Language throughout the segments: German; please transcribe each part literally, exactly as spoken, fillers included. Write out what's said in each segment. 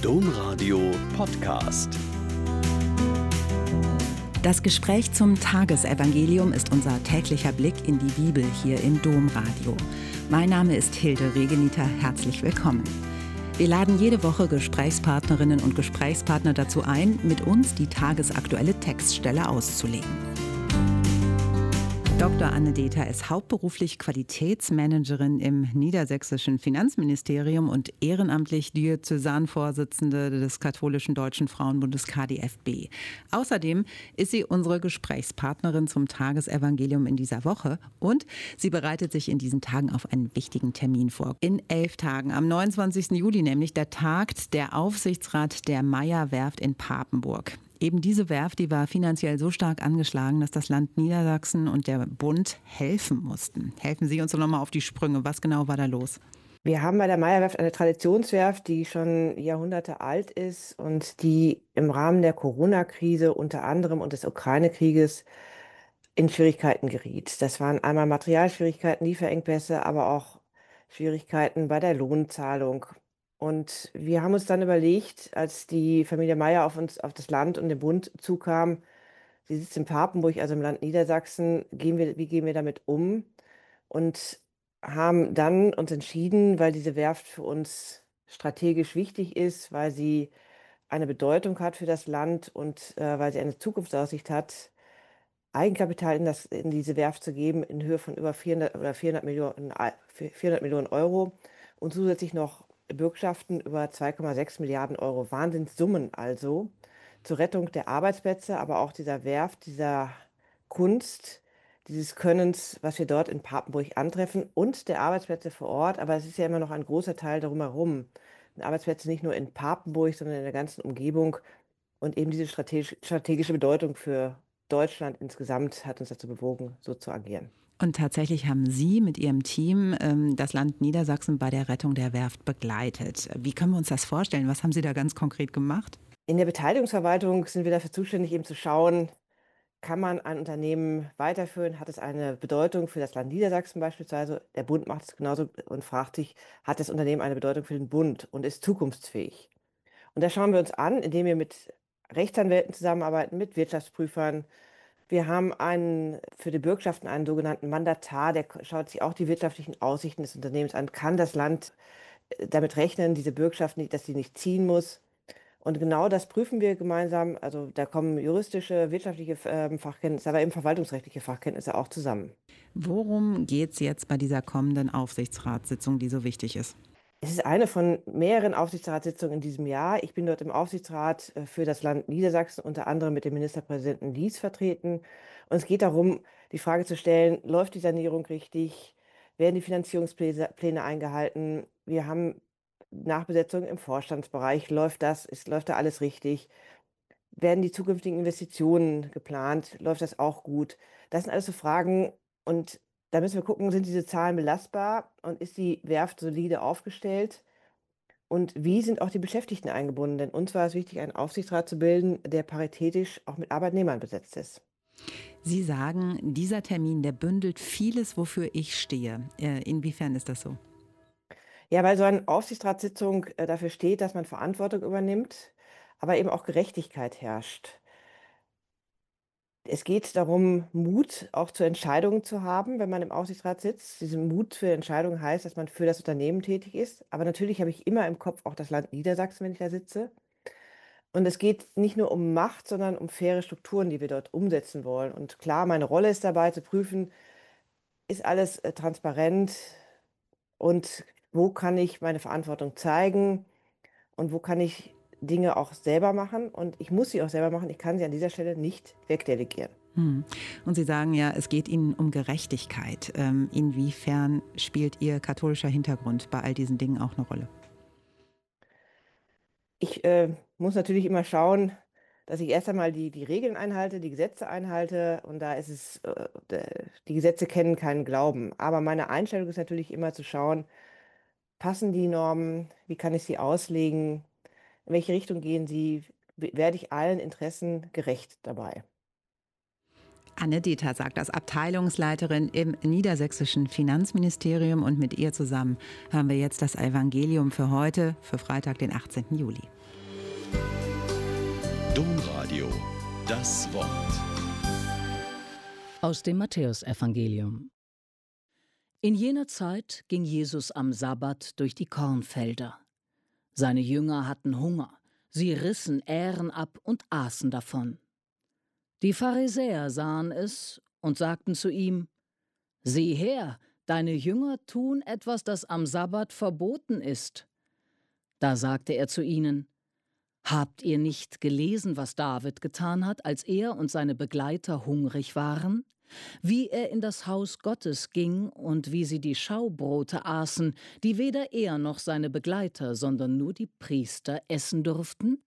Domradio Podcast. Das Gespräch zum Tagesevangelium ist unser täglicher Blick in die Bibel hier im Domradio. Mein Name ist Hilde Regeniter, herzlich willkommen. Wir laden jede Woche Gesprächspartnerinnen und Gesprächspartner dazu ein, mit uns die tagesaktuelle Textstelle auszulegen. Doktor Anne Dether ist hauptberuflich Qualitätsmanagerin im niedersächsischen Finanzministerium und ehrenamtlich Diözesanvorsitzende des katholischen Deutschen Frauenbundes K D F B. Außerdem ist sie unsere Gesprächspartnerin zum Tagesevangelium in dieser Woche und sie bereitet sich in diesen Tagen auf einen wichtigen Termin vor. In elf Tagen, am neunundzwanzigsten Juli nämlich, da tagt der Aufsichtsrat der Meyer-Werft in Papenburg. Eben diese Werft, die war finanziell so stark angeschlagen, dass das Land Niedersachsen und der Bund helfen mussten. Helfen Sie uns doch nochmal auf die Sprünge. Was genau war da los? Wir haben bei der Meyer-Werft eine Traditionswerft, die schon Jahrhunderte alt ist und die im Rahmen der Corona-Krise unter anderem und des Ukraine-Krieges in Schwierigkeiten geriet. Das waren einmal Materialschwierigkeiten, Lieferengpässe, aber auch Schwierigkeiten bei der Lohnzahlung. Und wir haben uns dann überlegt, als die Familie Meyer auf uns, auf das Land und den Bund zukam, sie sitzt in Papenburg, also im Land Niedersachsen, gehen wir, wie gehen wir damit um? Und haben dann uns entschieden, weil diese Werft für uns strategisch wichtig ist, weil sie eine Bedeutung hat für das Land und äh, weil sie eine Zukunftsaussicht hat, Eigenkapital in, das, in diese Werft zu geben in Höhe von über vierhundert oder vierhundert Millionen, vierhundert Millionen Euro und zusätzlich noch Bürgschaften über zwei Komma sechs Milliarden Euro. Wahnsinnssummen also zur Rettung der Arbeitsplätze, aber auch dieser Werft, dieser Kunst, dieses Könnens, was wir dort in Papenburg antreffen und der Arbeitsplätze vor Ort. Aber es ist ja immer noch ein großer Teil darum herum. Arbeitsplätze nicht nur in Papenburg, sondern in der ganzen Umgebung. Und eben diese strategisch, strategische Bedeutung für Deutschland insgesamt hat uns dazu bewogen, so zu agieren. Und tatsächlich haben Sie mit Ihrem Team ähm, das Land Niedersachsen bei der Rettung der Werft begleitet. Wie können wir uns das vorstellen? Was haben Sie da ganz konkret gemacht? In der Beteiligungsverwaltung sind wir dafür zuständig, eben zu schauen, kann man ein Unternehmen weiterführen? Hat es eine Bedeutung für das Land Niedersachsen beispielsweise? Der Bund macht es genauso und fragt sich, hat das Unternehmen eine Bedeutung für den Bund und ist zukunftsfähig? Und da schauen wir uns an, indem wir mit Rechtsanwälten zusammenarbeiten, mit Wirtschaftsprüfern. Wir haben einen, für die Bürgschaften einen sogenannten Mandatar, der schaut sich auch die wirtschaftlichen Aussichten des Unternehmens an. Kann das Land äh, damit rechnen, diese Bürgschaft nicht, dass sie nicht ziehen muss? Und genau das prüfen wir gemeinsam. Also da kommen juristische, wirtschaftliche äh, Fachkenntnisse, aber eben verwaltungsrechtliche Fachkenntnisse auch zusammen. Worum geht es jetzt bei dieser kommenden Aufsichtsratssitzung, die so wichtig ist? Es ist eine von mehreren Aufsichtsratssitzungen in diesem Jahr. Ich bin dort im Aufsichtsrat äh, für das Land Niedersachsen, unter anderem mit dem Ministerpräsidenten Lies vertreten. Und es geht darum, die Frage zu stellen, läuft die Sanierung richtig? Werden die Finanzierungspläne eingehalten? Wir haben Nachbesetzung im Vorstandsbereich. Läuft das? Ist, läuft da alles richtig? Werden die zukünftigen Investitionen geplant? Läuft das auch gut? Das sind alles so Fragen und da müssen wir gucken, sind diese Zahlen belastbar und ist die Werft solide aufgestellt? Und wie sind auch die Beschäftigten eingebunden? Denn uns war es wichtig, einen Aufsichtsrat zu bilden, der paritätisch auch mit Arbeitnehmern besetzt ist. Sie sagen, dieser Termin, der bündelt vieles, wofür ich stehe. Äh, inwiefern ist das so? Ja, weil so eine Aufsichtsratssitzung äh, dafür steht, dass man Verantwortung übernimmt, aber eben auch Gerechtigkeit herrscht. Es geht darum, Mut auch zu Entscheidungen zu haben, wenn man im Aufsichtsrat sitzt. Dieser Mut für Entscheidungen heißt, dass man für das Unternehmen tätig ist. Aber natürlich habe ich immer im Kopf auch das Land Niedersachsen, wenn ich da sitze. Und es geht nicht nur um Macht, sondern um faire Strukturen, die wir dort umsetzen wollen. Und klar, meine Rolle ist dabei zu prüfen, ist alles äh, transparent und wo kann ich meine Verantwortung zeigen und wo kann ich Dinge auch selber machen. Und ich muss sie auch selber machen. Ich kann sie an dieser Stelle nicht wegdelegieren. Hm. Und Sie sagen ja, es geht Ihnen um Gerechtigkeit. Ähm, inwiefern spielt Ihr katholischer Hintergrund bei all diesen Dingen auch eine Rolle? Ich äh, muss natürlich immer schauen, dass ich erst einmal die, die Regeln einhalte, die Gesetze einhalte. Und da ist es, äh, d- die Gesetze kennen keinen Glauben. Aber meine Einstellung ist natürlich immer zu schauen, passen die Normen, wie kann ich sie auslegen, in welche Richtung gehen sie, w- werde ich allen Interessen gerecht dabei. Anne Dether sagt das, Abteilungsleiterin im niedersächsischen Finanzministerium, und mit ihr zusammen hören wir jetzt das Evangelium für heute, für Freitag, den achtzehnten Juli. Domradio, das Wort. Aus dem Matthäusevangelium. In jener Zeit ging Jesus am Sabbat durch die Kornfelder. Seine Jünger hatten Hunger, sie rissen Ähren ab und aßen davon. Die Pharisäer sahen es und sagten zu ihm: Sieh her, deine Jünger tun etwas, das am Sabbat verboten ist. Da sagte er zu ihnen: Habt ihr nicht gelesen, was David getan hat, als er und seine Begleiter hungrig waren? Wie er in das Haus Gottes ging und wie sie die Schaubrote aßen, die weder er noch seine Begleiter, sondern nur die Priester essen durften?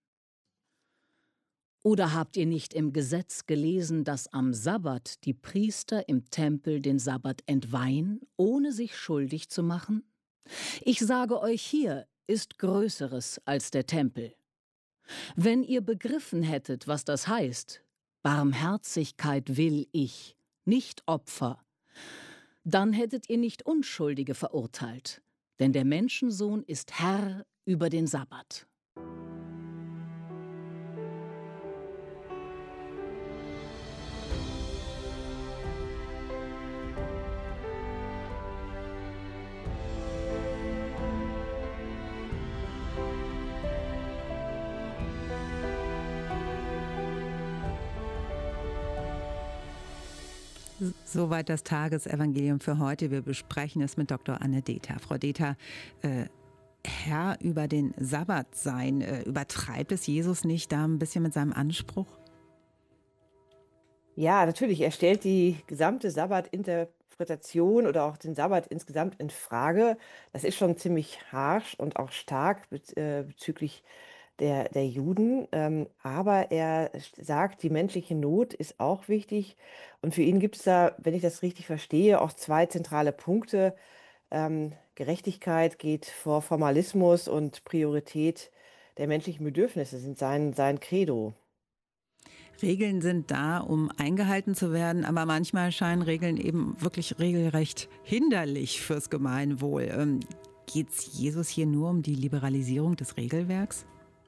Oder habt ihr nicht im Gesetz gelesen, dass am Sabbat die Priester im Tempel den Sabbat entweihen, ohne sich schuldig zu machen? Ich sage euch, hier ist Größeres als der Tempel. Wenn ihr begriffen hättet, was das heißt, Barmherzigkeit will ich, nicht Opfer, dann hättet ihr nicht Unschuldige verurteilt, denn der Menschensohn ist Herr über den Sabbat. Soweit das Tagesevangelium für heute. Wir besprechen es mit Doktor Anne Dether. Frau Dether, äh, Herr über den Sabbat sein, äh, übertreibt es Jesus nicht da ein bisschen mit seinem Anspruch? Ja, natürlich. Er stellt die gesamte Sabbatinterpretation oder auch den Sabbat insgesamt in Frage. Das ist schon ziemlich harsch und auch stark bez äh, bezüglich der, der Juden. Ähm, aber er sagt, die menschliche Not ist auch wichtig. Und für ihn gibt es da, wenn ich das richtig verstehe, auch zwei zentrale Punkte. Ähm, Gerechtigkeit geht vor Formalismus und Priorität der menschlichen Bedürfnisse sind sein, sein Credo. Regeln sind da, um eingehalten zu werden, aber manchmal scheinen Regeln eben wirklich regelrecht hinderlich fürs Gemeinwohl. Ähm, Geht es Jesus hier nur um die Liberalisierung des Regelwerks?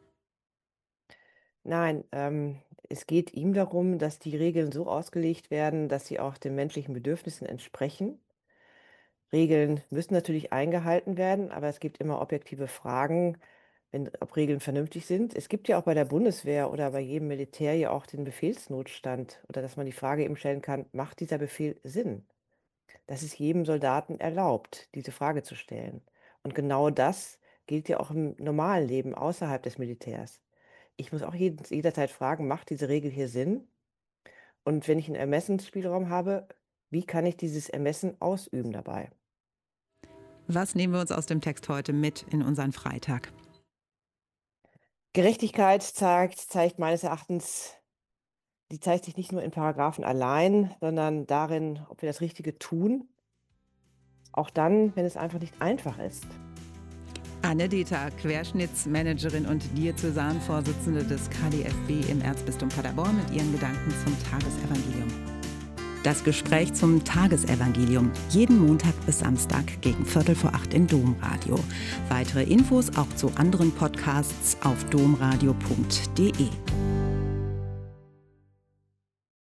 Nein, ähm, es geht ihm darum, dass die Regeln so ausgelegt werden, dass sie auch den menschlichen Bedürfnissen entsprechen. Regeln müssen natürlich eingehalten werden, aber es gibt immer objektive Fragen, wenn, ob Regeln vernünftig sind. Es gibt ja auch bei der Bundeswehr oder bei jedem Militär ja auch den Befehlsnotstand oder dass man die Frage eben stellen kann, macht dieser Befehl Sinn? Das ist jedem Soldaten erlaubt, diese Frage zu stellen. Und genau das gilt ja auch im normalen Leben außerhalb des Militärs. Ich muss auch jeden, jederzeit fragen, macht diese Regel hier Sinn? Und wenn ich einen Ermessensspielraum habe, wie kann ich dieses Ermessen ausüben dabei? Was nehmen wir uns aus dem Text heute mit in unseren Freitag? Gerechtigkeit zeigt, zeigt meines Erachtens, die zeigt sich nicht nur in Paragraphen allein, sondern darin, ob wir das Richtige tun. Auch dann, wenn es einfach nicht einfach ist. Anne Dether, Querschnittsmanagerin und Diözesanvorsitzende des K D F B im Erzbistum Paderborn, mit ihren Gedanken zum Tagesevangelium. Das Gespräch zum Tagesevangelium, jeden Montag bis Samstag gegen Viertel vor acht im Domradio. Weitere Infos auch zu anderen Podcasts auf domradio punkt de.